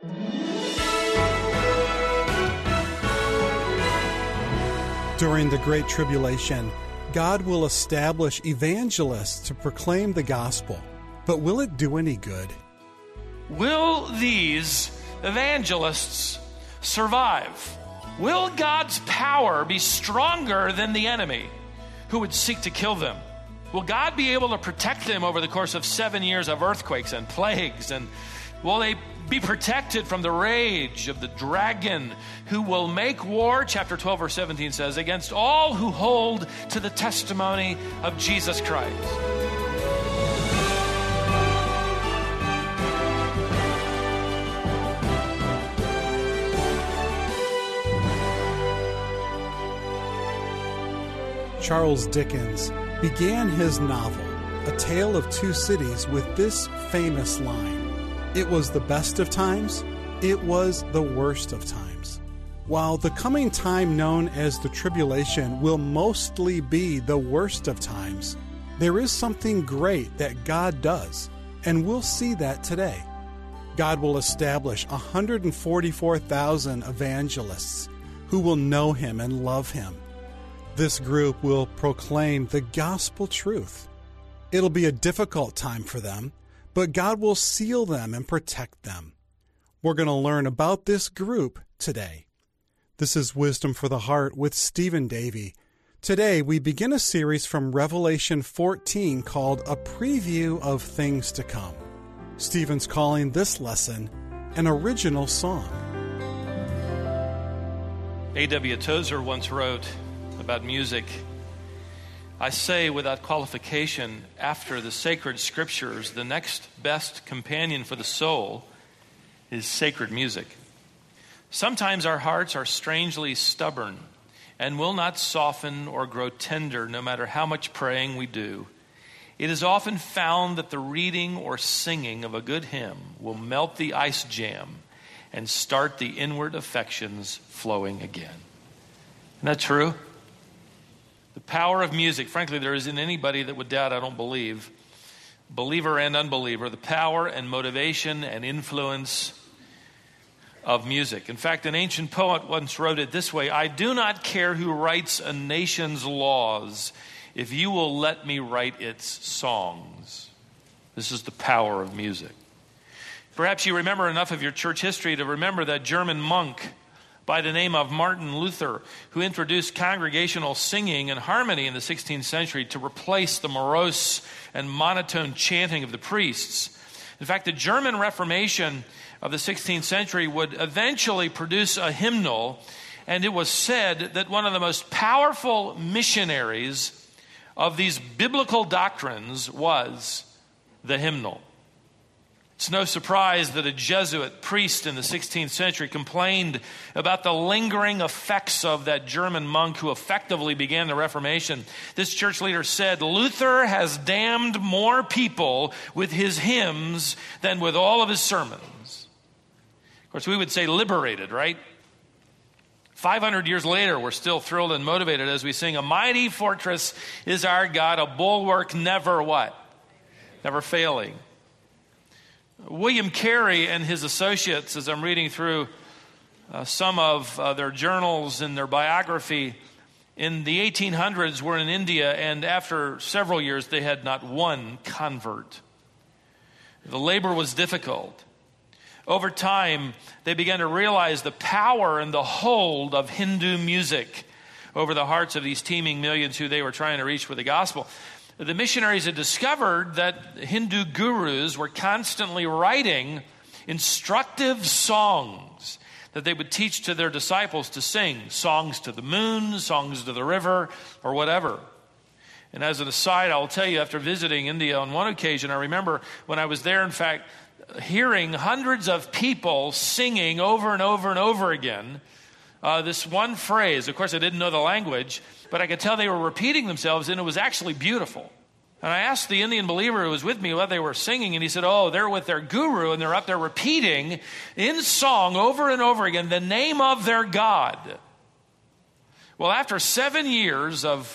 During the Great Tribulation, God will establish evangelists to proclaim the gospel. But will it do any good? Will these evangelists survive? Will God's power be stronger than the enemy who would seek to kill them? Will God be able to protect them over the course of 7 years of earthquakes and plagues? And will they be protected from the rage of the dragon who will make war, chapter 12, verse 17 says, against all who hold to the testimony of Jesus Christ? Charles Dickens began his novel, A Tale of Two Cities, with this famous line: "It was the best of times, it was the worst of times." While the coming time known as the tribulation will mostly be the worst of times, there is something great that God does, and we'll see that today. God will establish 144,000 evangelists who will know Him and love Him. This group will proclaim the gospel truth. It'll be a difficult time for them, but God will seal them and protect them. We're going to learn about this group today. This is Wisdom for the Heart with Stephen Davey. Today we begin a series from Revelation 14 called A Preview of Things to Come. Stephen's calling this lesson an original song. A.W. Tozer once wrote about music, "I say without qualification, after the sacred scriptures, the next best companion for the soul is sacred music. Sometimes our hearts are strangely stubborn and will not soften or grow tender no matter how much praying we do. It is often found that the reading or singing of a good hymn will melt the ice jam and start the inward affections flowing again." Isn't that true? The power of music, frankly, there isn't anybody that would doubt, I don't believe, believer and unbeliever, the power and motivation and influence of music. In fact, an ancient poet once wrote it this way: "I do not care who writes a nation's laws, if you will let me write its songs." This is the power of music. Perhaps you remember enough of your church history to remember that German monk by the name of Martin Luther, who introduced congregational singing and harmony in the 16th century to replace the morose and monotone chanting of the priests. In fact, the German Reformation of the 16th century would eventually produce a hymnal, and it was said that one of the most powerful missionaries of these biblical doctrines was the hymnal. It's no surprise that a Jesuit priest in the 16th century complained about the lingering effects of that German monk who effectively began the Reformation. This church leader said, "Luther has damned more people with his hymns than with all of his sermons." Of course, we would say liberated, right? 500 years later, we're still thrilled and motivated as we sing, "A mighty fortress is our God, a bulwark never" what? Never failing. William Carey and his associates, as I'm reading through some of their journals and their biography, in the 1800s were in India, and after several years they had not one convert. The labor was difficult. Over time, they began to realize the power and the hold of Hindu music over the hearts of these teeming millions who they were trying to reach with the gospel. The missionaries had discovered that Hindu gurus were constantly writing instructive songs that they would teach to their disciples to sing, songs to the moon, songs to the river, or whatever. And as an aside, I'll tell you, after visiting India on one occasion, I remember when I was there, in fact, hearing hundreds of people singing over and over and over again this one phrase. Of course, I didn't know the language, but I could tell they were repeating themselves, and it was actually beautiful. And I asked the Indian believer who was with me what they were singing, and he said, "Oh, they're with their guru, and they're up there repeating in song over and over again the name of their God." Well, after 7 years of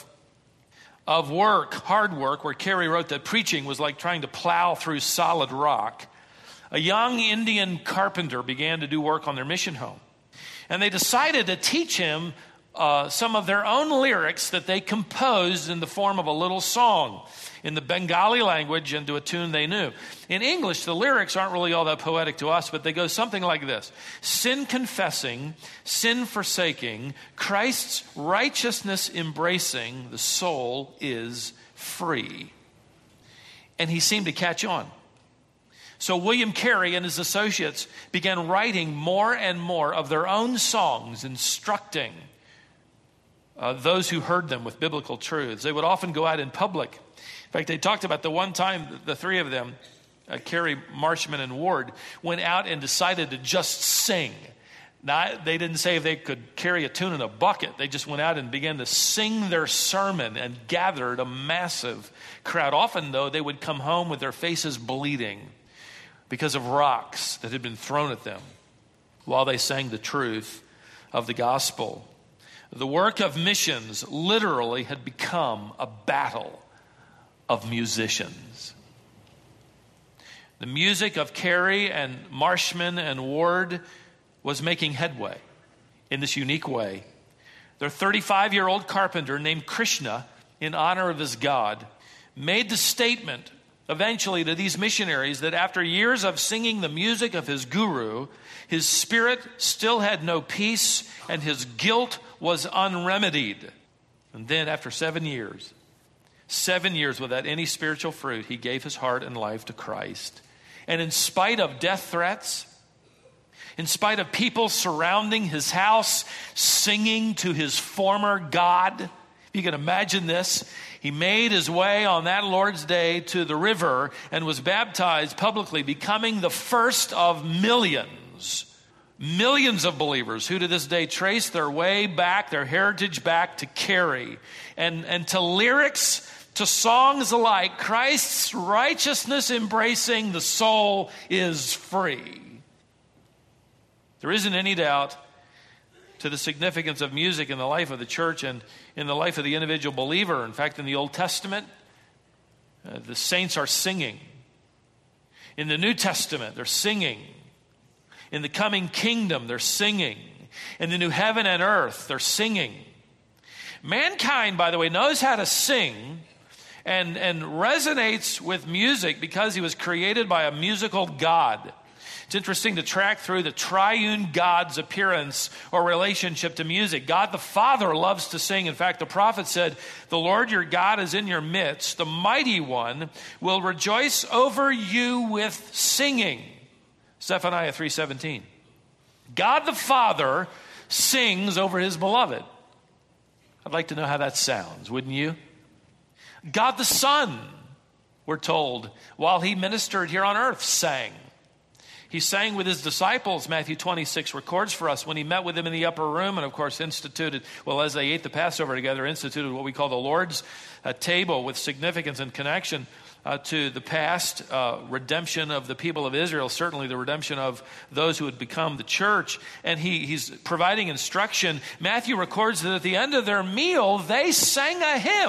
work, hard work, where Carey wrote that preaching was like trying to plow through solid rock, a young Indian carpenter began to do work on their mission home. And they decided to teach him some of their own lyrics that they composed in the form of a little song in the Bengali language and to a tune they knew. In English, the lyrics aren't really all that poetic to us, but they go something like this. Sin confessing, sin forsaking, Christ's righteousness embracing, the soul is free. And he seemed to catch on. So William Carey and his associates began writing more and more of their own songs, instructing those who heard them with biblical truths. They would often go out in public. In fact, they talked about the one time the three of them, Carey, Marshman, and Ward, went out and decided to just sing. Now, they didn't say if they could carry a tune in a bucket. They just went out and began to sing their sermon and gathered a massive crowd. Often, though, they would come home with their faces bleeding because of rocks that had been thrown at them while they sang the truth of the gospel. The work of missions literally had become a battle of musicians. The music of Carey and Marshman and Ward was making headway in this unique way. Their 35-year-old carpenter named Krishna, in honor of his God, made the statement eventually to these missionaries that after years of singing the music of his guru, his spirit still had no peace and his guilt was unremedied. And then after 7 years without any spiritual fruit, he gave his heart and life to Christ. And in spite of death threats, in spite of people surrounding his house, singing to his former God, if you can imagine this, he made his way on that Lord's Day to the river and was baptized publicly, becoming the first of millions of believers who to this day trace their way back, their heritage back to Carey and to lyrics, to songs alike. Christ's righteousness embracing, the soul is free. There isn't any doubt to the significance of music in the life of the church and in the life of the individual believer. In fact, in the Old Testament, the saints are singing. In the New Testament, they're singing. In the coming kingdom, they're singing. In the new heaven and earth, they're singing. Mankind, by the way, knows how to sing and resonates with music because he was created by a musical God. It's interesting to track through the triune God's appearance or relationship to music. God the Father loves to sing. In fact, the prophet said, "The Lord your God is in your midst. The mighty one will rejoice over you with singing." Zephaniah 3:17. God the Father sings over his beloved. I'd like to know how that sounds, wouldn't you? God the Son, we're told, while he ministered here on earth, sang. He sang with his disciples, Matthew 26 records for us, when he met with them in the upper room and, of course, instituted, as they ate the Passover together, instituted what we call the Lord's table with significance and connection to the past redemption of the people of Israel, certainly the redemption of those who had become the church. And he's providing instruction. Matthew records that at the end of their meal, they sang a hymn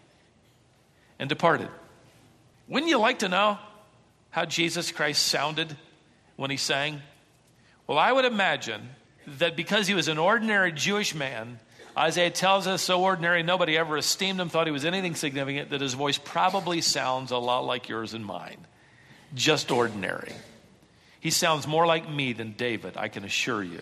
and departed. Wouldn't you like to know how Jesus Christ sounded when he sang? Well, I would imagine that because he was an ordinary Jewish man, Isaiah tells us so ordinary, nobody ever esteemed him, thought he was anything significant, that his voice probably sounds a lot like yours and mine. Just ordinary. He sounds more like me than David, I can assure you.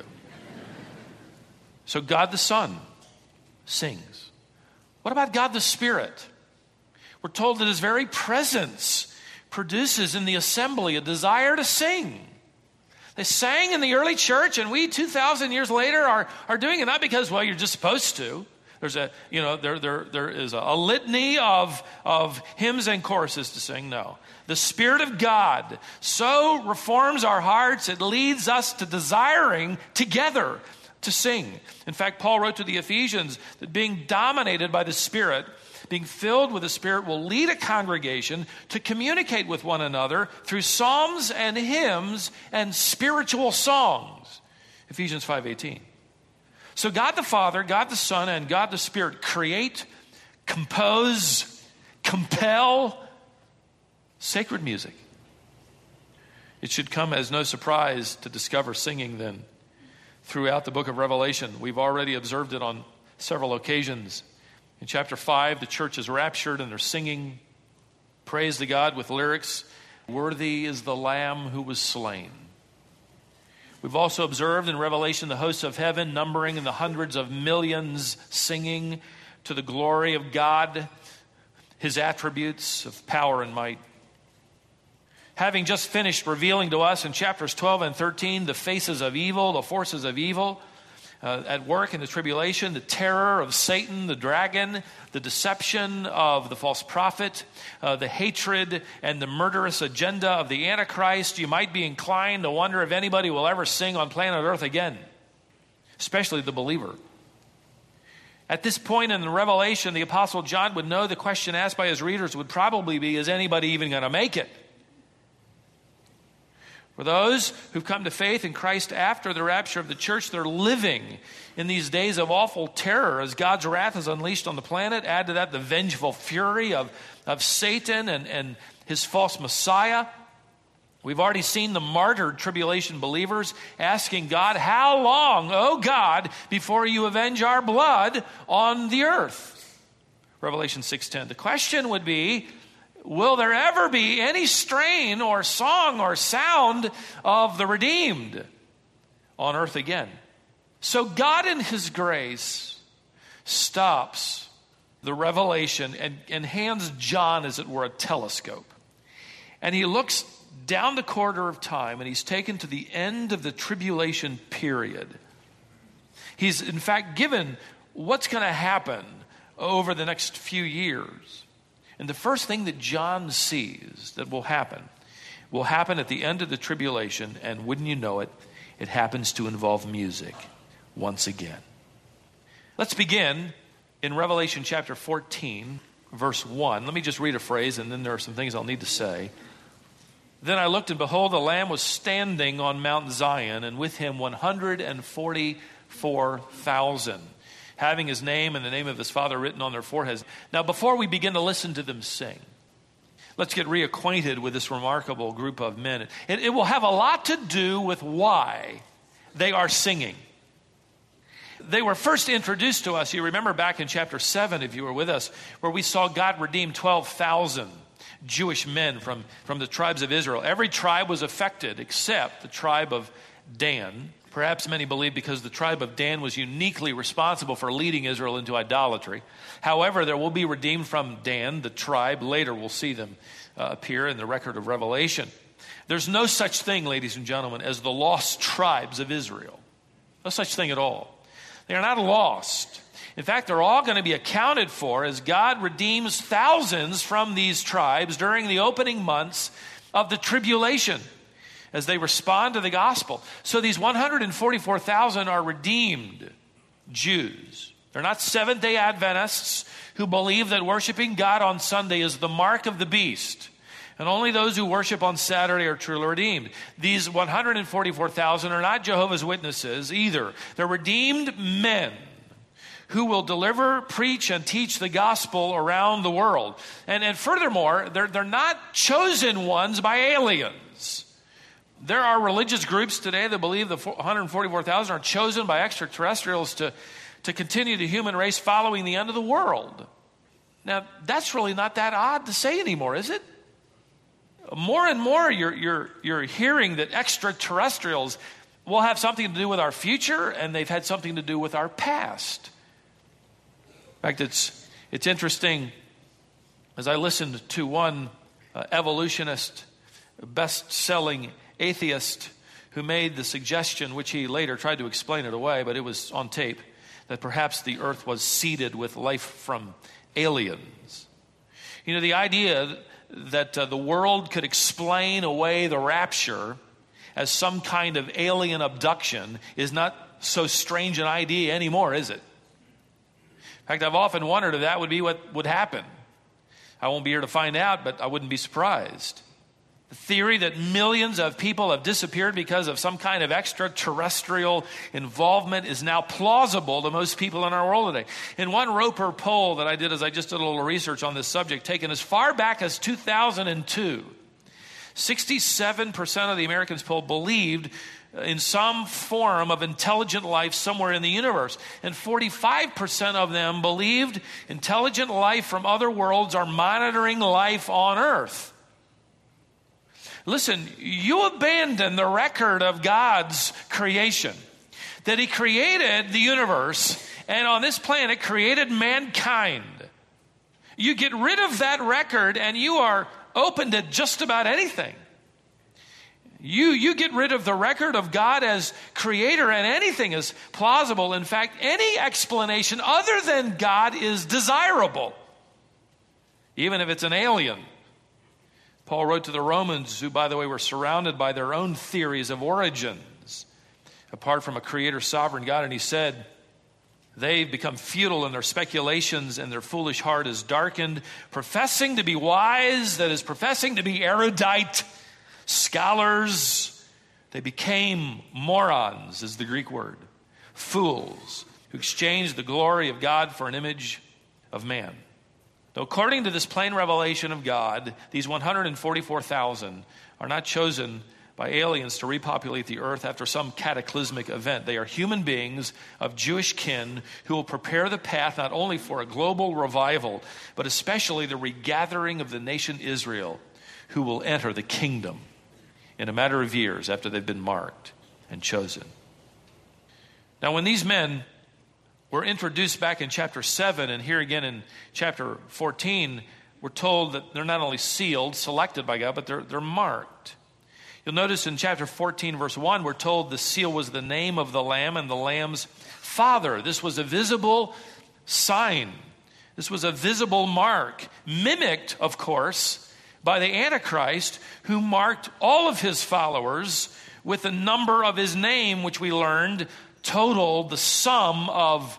So God the Son sings. What about God the Spirit? We're told that his very presence produces in the assembly a desire to sing. They sang in the early church, and we 2,000 years later are doing it not because, you're just supposed to. There's there is a litany of hymns and choruses to sing. No. The Spirit of God so reforms our hearts, it leads us to desiring together to sing. In fact, Paul wrote to the Ephesians that being dominated by the Spirit, being filled with the Spirit, will lead a congregation to communicate with one another through psalms and hymns and spiritual songs. Ephesians 5:18. So God the Father, God the Son, and God the Spirit create, compose, compel sacred music. It should come as no surprise to discover singing then throughout the book of Revelation. We've already observed it on several occasions. In chapter 5, the church is raptured and they're singing praise to God with lyrics, "Worthy is the Lamb who was slain." We've also observed in Revelation the hosts of heaven numbering in the hundreds of millions singing to the glory of God, his attributes of power and might. Having just finished revealing to us in chapters 12 and 13 the faces of evil, the forces of evil at work in the tribulation, the terror of Satan, the dragon, the deception of the false prophet, the hatred and the murderous agenda of the Antichrist, you might be inclined to wonder if anybody will ever sing on planet Earth again, especially the believer. At this point in the Revelation, the Apostle John would know the question asked by his readers would probably be, is anybody even going to make it? For those who've come to faith in Christ after the rapture of the church, they're living in these days of awful terror as God's wrath is unleashed on the planet. Add to that the vengeful fury of Satan and his false Messiah. We've already seen the martyred tribulation believers asking God, "How long, O God, before you avenge our blood on the earth?" Revelation 6:10. The question would be, will there ever be any strain or song or sound of the redeemed on earth again? So God in his grace stops the revelation and hands John, as it were, a telescope. And he looks down the corridor of time and he's taken to the end of the tribulation period. He's in fact given what's going to happen over the next few years. And the first thing that John sees that will happen at the end of the tribulation, and wouldn't you know it, it happens to involve music once again. Let's begin in Revelation chapter 14, verse 1. Let me just read a phrase, and then there are some things I'll need to say. "Then I looked, and behold, the Lamb was standing on Mount Zion, and with him 144,000. having his name and the name of his Father written on their foreheads." Now, before we begin to listen to them sing, let's get reacquainted with this remarkable group of men. It will have a lot to do with why they are singing. They were first introduced to us, you remember back in chapter 7, if you were with us, where we saw God redeem 12,000 Jewish men from the tribes of Israel. Every tribe was affected except the tribe of Dan. Perhaps many believe because the tribe of Dan was uniquely responsible for leading Israel into idolatry. However, there will be redeemed from Dan, the tribe. Later we'll see them appear in the record of Revelation. There's no such thing, ladies and gentlemen, as the lost tribes of Israel. No such thing at all. They are not lost. In fact, they're all going to be accounted for as God redeems thousands from these tribes during the opening months of the tribulation, as they respond to the gospel. So these 144,000 are redeemed Jews. They're not Seventh-day Adventists who believe that worshiping God on Sunday is the mark of the beast, and only those who worship on Saturday are truly redeemed. These 144,000 are not Jehovah's Witnesses either. They're redeemed men who will deliver, preach, and teach the gospel around the world. And furthermore, they're not chosen ones by aliens. There are religious groups today that believe the 144,000 are chosen by extraterrestrials to continue the human race following the end of the world. Now, that's really not that odd to say anymore, is it? More and more you're hearing that extraterrestrials will have something to do with our future, and they've had something to do with our past. In fact, it's interesting, as I listened to one evolutionist, best-selling atheist who made the suggestion, which he later tried to explain it away, but it was on tape, that perhaps the earth was seeded with life from aliens. You know, the idea that the world could explain away the rapture as some kind of alien abduction is not so strange an idea anymore, is it? In fact, I've often wondered if that would be what would happen. I won't be here to find out, but I wouldn't be surprised. The theory that millions of people have disappeared because of some kind of extraterrestrial involvement is now plausible to most people in our world today. In one Roper poll that I did as I just did a little research on this subject, taken as far back as 2002, 67% of the Americans polled believed in some form of intelligent life somewhere in the universe. And 45% of them believed intelligent life from other worlds are monitoring life on Earth. Listen, you abandon the record of God's creation, that He created the universe, and on this planet created mankind. You get rid of that record and you are open to just about anything. You get rid of the record of God as creator and anything is plausible. In fact, any explanation other than God is desirable, even if it's an alien. Paul wrote to the Romans, who, by the way, were surrounded by their own theories of origins, apart from a creator sovereign God, and he said, they've become futile in their speculations, and their foolish heart is darkened. Professing to be wise, that is, professing to be erudite scholars, they became morons, is the Greek word. Fools who exchanged the glory of God for an image of man. Though according to this plain revelation of God, these 144,000 are not chosen by aliens to repopulate the earth after some cataclysmic event. They are human beings of Jewish kin who will prepare the path not only for a global revival, but especially the regathering of the nation Israel, who will enter the kingdom in a matter of years after they've been marked and chosen. Now, when these men were introduced back in chapter 7 and here again in chapter 14, we're told that they're not only sealed, selected by God, but they're marked. You'll notice in chapter 14, verse 1, we're told the seal was the name of the Lamb and the Lamb's father. This was a visible sign. This was a visible mark, mimicked, of course, by the Antichrist, who marked all of his followers with the number of his name, which we learned totaled the sum of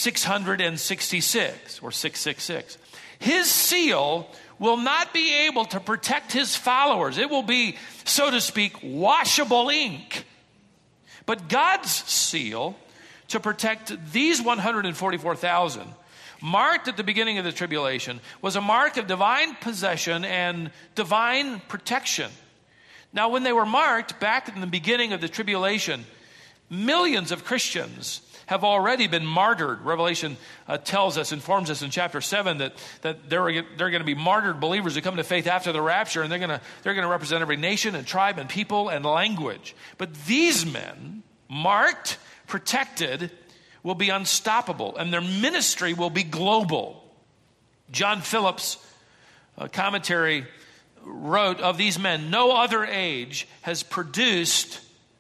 666, or 666. His seal will not be able to protect his followers. It will be, so to speak, washable ink. But God's seal, to protect these 144,000, marked at the beginning of the tribulation, was a mark of divine possession and divine protection. Now, when they were marked back in the beginning of the tribulation, millions of Christians have already been martyred. Revelation tells us, informs us in chapter 7 that there are going to be martyred believers who come to faith after the rapture, and they're going to represent every nation and tribe and people and language. But these men, marked, protected, will be unstoppable, and their ministry will be global. John Phillips, commentary, wrote of these men, no other age has produced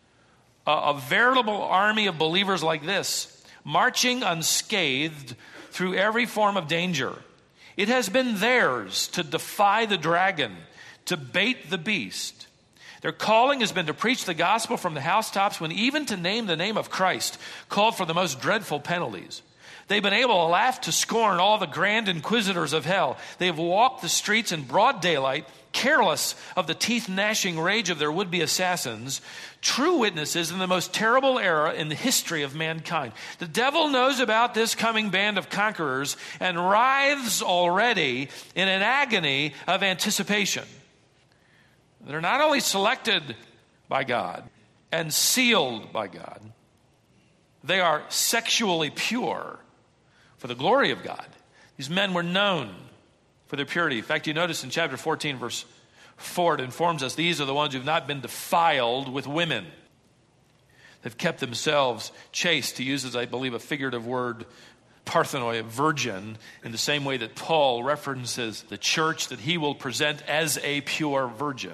a veritable army of believers like this, marching unscathed through every form of danger. It has been theirs to defy the dragon, to bait the beast. Their calling has been to preach the gospel from the housetops, when even to name the name of Christ called for the most dreadful penalties. They've been able to laugh to scorn all the grand inquisitors of hell. They have walked the streets in broad daylight, careless of the teeth-gnashing rage of their would-be assassins, true witnesses in the most terrible era in the history of mankind. The devil knows about this coming band of conquerors and writhes already in an agony of anticipation. They're not only selected by God and sealed by God, they are sexually pure for the glory of God. These men were known for their purity. In fact, you notice in chapter 14, verse 4, it informs us these are the ones who have not been defiled with women. They've kept themselves chaste, to use, as I believe, a figurative word, parthenoi, a virgin, in the same way that Paul references the church that he will present as a pure virgin.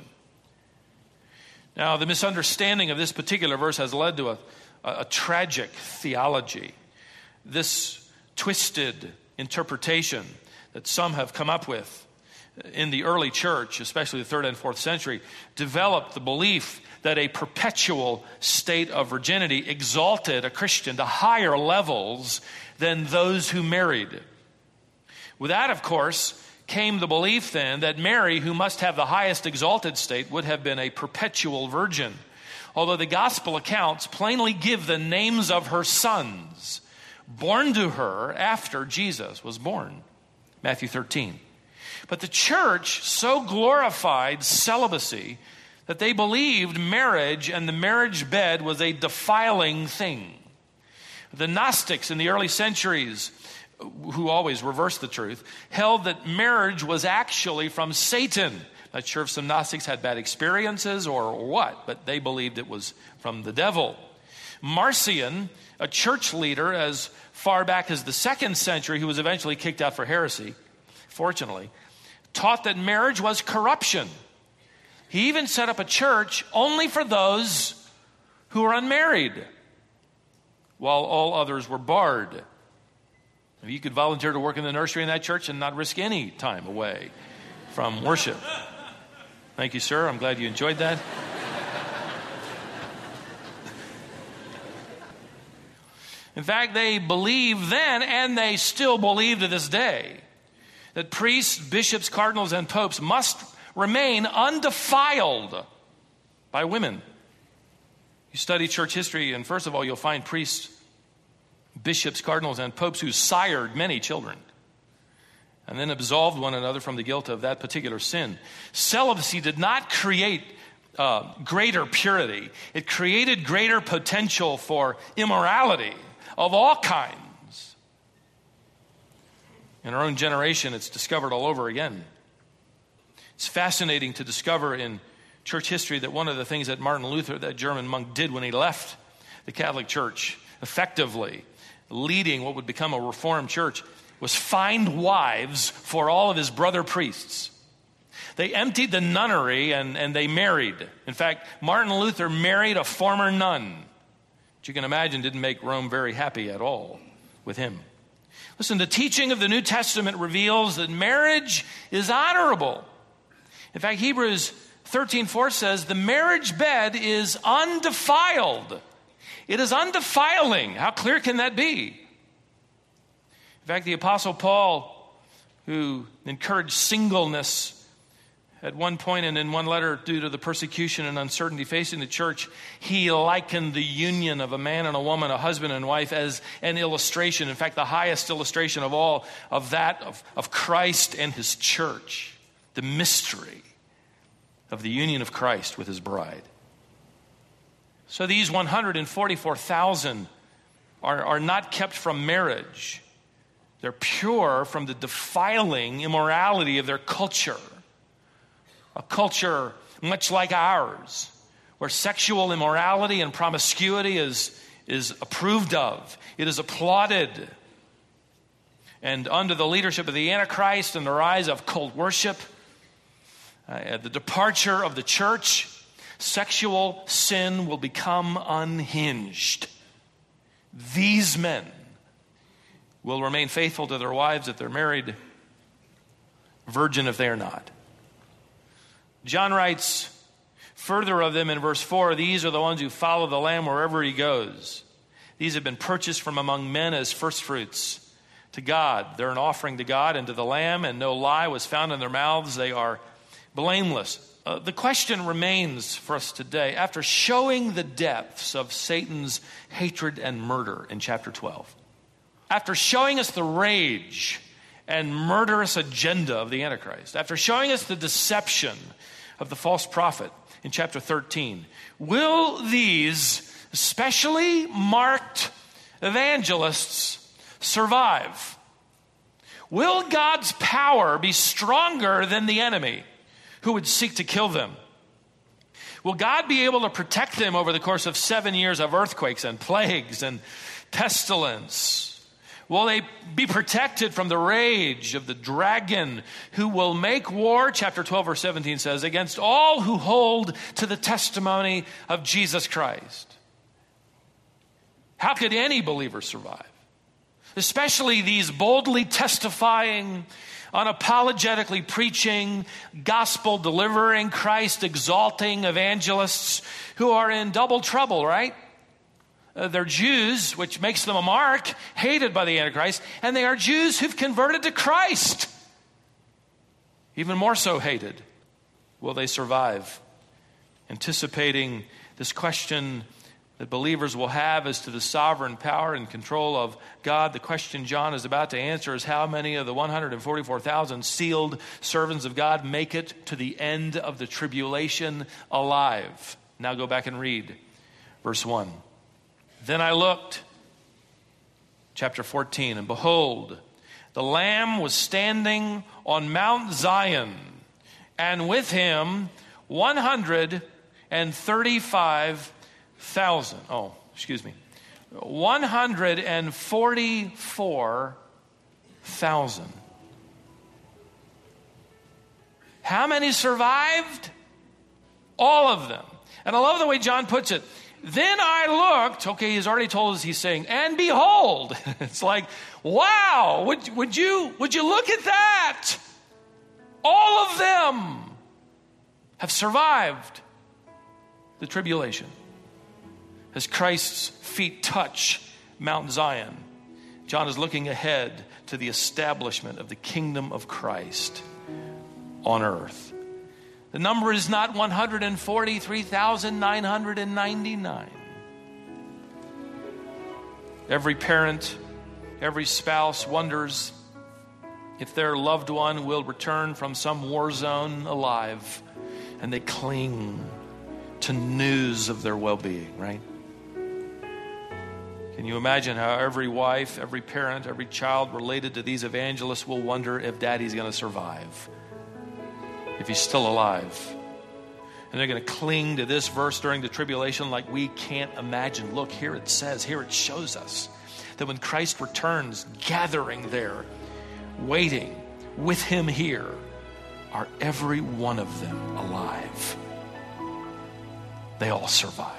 Now, the misunderstanding of this particular verse has led to a tragic theology. This twisted interpretation that some have come up with in the early church, especially the 3rd and 4th century, developed the belief that a perpetual state of virginity exalted a Christian to higher levels than those who married. With that, of course, came the belief then that Mary, who must have the highest exalted state, would have been a perpetual virgin. Although the gospel accounts plainly give the names of her sons, born to her after Jesus was born. Matthew 13. But the church so glorified celibacy that they believed marriage and the marriage bed was a defiling thing. The Gnostics in the early centuries, who always reversed the truth, held that marriage was actually from Satan. Not sure if some Gnostics had bad experiences or what, but they believed it was from the devil. Marcion, a church leader as far back as the 2nd century, who was eventually kicked out for heresy, fortunately, taught that marriage was corruption. He even set up a church only for those who were unmarried, while all others were barred. You could volunteer to work in the nursery in that church and not risk any time away from worship. Thank you, sir. I'm glad you enjoyed that. In fact, they believed then, and they still believe to this day, that priests, bishops, cardinals, and popes must remain undefiled by women. You study church history, and first of all, you'll find priests, bishops, cardinals, and popes who sired many children and then absolved one another from the guilt of that particular sin. Celibacy did not create greater purity. It created greater potential for immorality of all kinds. In our own generation, it's discovered all over again. It's fascinating to discover in church history that one of the things that Martin Luther, that German monk, did when he left the Catholic Church, effectively leading what would become a Reformed church, was find wives for all of his brother priests. They emptied the nunnery and they married. In fact, Martin Luther married a former nun, which you can imagine didn't make Rome very happy at all with him. Listen, the teaching of the New Testament reveals that marriage is honorable. In fact, Hebrews 13:4 says, the marriage bed is undefiled. It is undefiling. How clear can that be? In fact, the Apostle Paul, who encouraged singleness at one point and in one letter due to the persecution and uncertainty facing the church, he likened the union of a man and a woman, a husband and wife, as an illustration. In fact, the highest illustration of all of that of Christ and his church, the mystery of the union of Christ with his bride. So these 144,000 are not kept from marriage. They're pure from the defiling immorality of their culture. A culture much like ours, where sexual immorality and promiscuity is approved of. It is applauded. And under the leadership of the Antichrist and the rise of cult worship, the departure of the church, sexual sin will become unhinged. These men will remain faithful to their wives if they're married, virgin if they are not. John writes further of them in verse 4, these are the ones who follow the Lamb wherever he goes. These have been purchased from among men as firstfruits to God. They're an offering to God and to the Lamb, and no lie was found in their mouths. They are blameless. The question remains for us today, after showing the depths of Satan's hatred and murder in chapter 12, after showing us the rage and murderous agenda of the Antichrist, after showing us the deception of the false prophet in chapter 13, will these specially marked evangelists survive? Will God's power be stronger than the enemy who would seek to kill them? Will God be able to protect them over the course of 7 years of earthquakes and plagues and pestilence? Will they be protected from the rage of the dragon who will make war, chapter 12, verse 17 says, against all who hold to the testimony of Jesus Christ? How could any believer survive? Especially these boldly testifying, unapologetically preaching, gospel delivering, Christ exalting evangelists who are in double trouble, right? They're Jews, which makes them a mark, hated by the Antichrist, and they are Jews who've converted to Christ, even more so hated. Will they survive? Anticipating this question that believers will have as to the sovereign power and control of God. The question John is about to answer is how many of the 144,000 sealed servants of God make it to the end of the tribulation alive. Now go back and read verse 1. Then I looked, chapter 14, and behold, the Lamb was standing on Mount Zion, and with him 144,000. How many survived? All of them. And I love the way John puts it. Then I looked, okay, he's already told us, he's saying, and behold. It's like, wow, would you look at that? All of them have survived the tribulation. As Christ's feet touch Mount Zion, John is looking ahead to the establishment of the kingdom of Christ on earth. The number is not 143,999. Every parent, every spouse wonders if their loved one will return from some war zone alive, and they cling to news of their well-being, right? Can you imagine how every wife, every parent, every child related to these evangelists will wonder if daddy's going to survive, if he's still alive? And they're going to cling to this verse during the tribulation like we can't imagine. Look, here it says, here it shows us that when Christ returns, gathering there, waiting with him here, are every one of them alive. They all survived.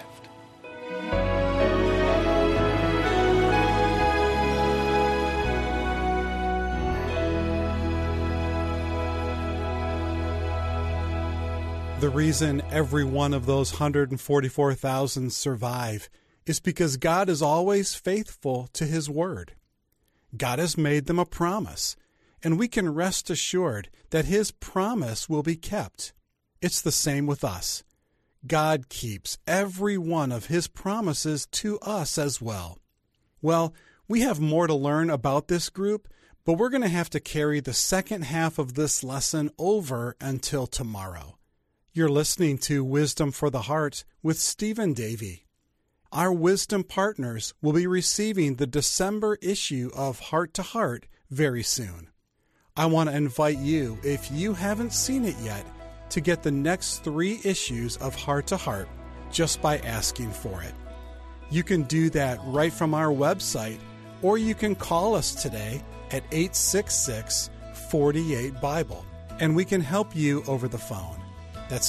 The reason every one of those 144,000 survive is because God is always faithful to his word. God has made them a promise, and we can rest assured that his promise will be kept. It's the same with us. God keeps every one of his promises to us as well. Well, we have more to learn about this group, but we're going to have to carry the second half of this lesson over until tomorrow. You're listening to Wisdom for the Heart with Stephen Davey. Our wisdom partners will be receiving the December issue of Heart to Heart very soon. I want to invite you, if you haven't seen it yet, to get the next 3 issues of Heart to Heart just by asking for it. You can do that right from our website, or you can call us today at 866-48-BIBLE, and we can help you over the phone. That's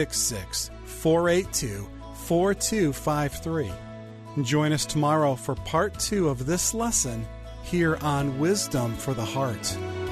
866-482-4253. Join us tomorrow for part 2 of this lesson here on Wisdom for the Heart.